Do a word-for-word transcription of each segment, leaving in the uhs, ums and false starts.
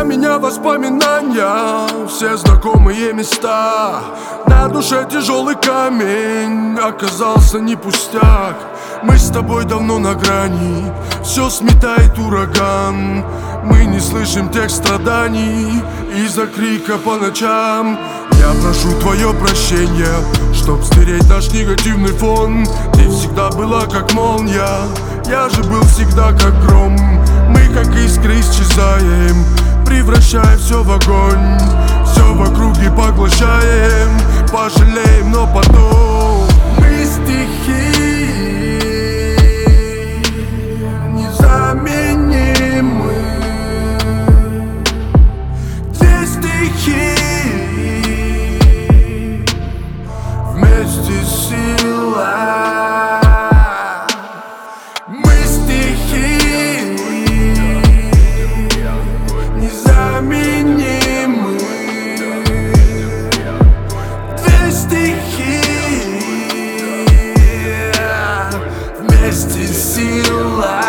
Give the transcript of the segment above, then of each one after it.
меня воспоминания, все знакомые места. На душе тяжелый камень, оказался не пустяк. Мы с тобой давно на грани, все сметает ураган. Мы не слышим тех страданий из-за крика по ночам. Я прошу твое прощение, чтоб стереть наш негативный фон. Ты всегда была как молния, я же был всегда как гром. Мы как искры исчезаем, превращая все в огонь. Все в округе поглощаем, пожалеем, но потом мы стихи незаменимы. Две стихи вместе сила. Мы стихи незаменимы. Две стихи вместе сила.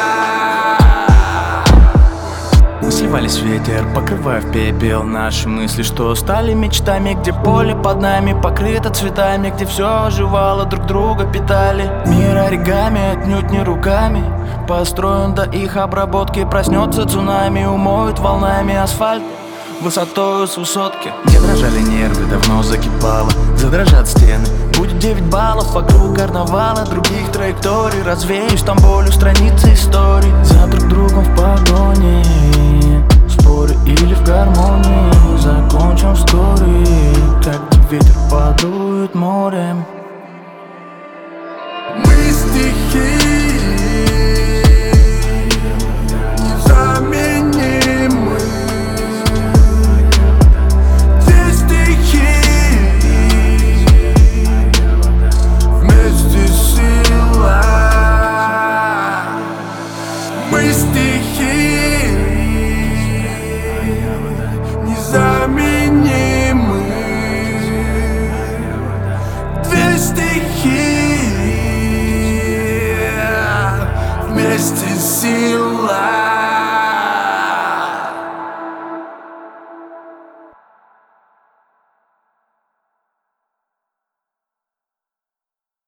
Мы сливались в ветер, покрывая в пепел наши мысли, что стали мечтами. Где поле под нами покрыто цветами, где все оживало, друг друга питали. Мир оригами, отнюдь не руками построен до их обработки. Проснется цунами, умоет волнами асфальт высотою с высотки. Где дрожали нервы, давно закипало, задрожат стены. Будет девять баллов вокруг карнавала, других траекторий. Развеюсь там болью страницы истории.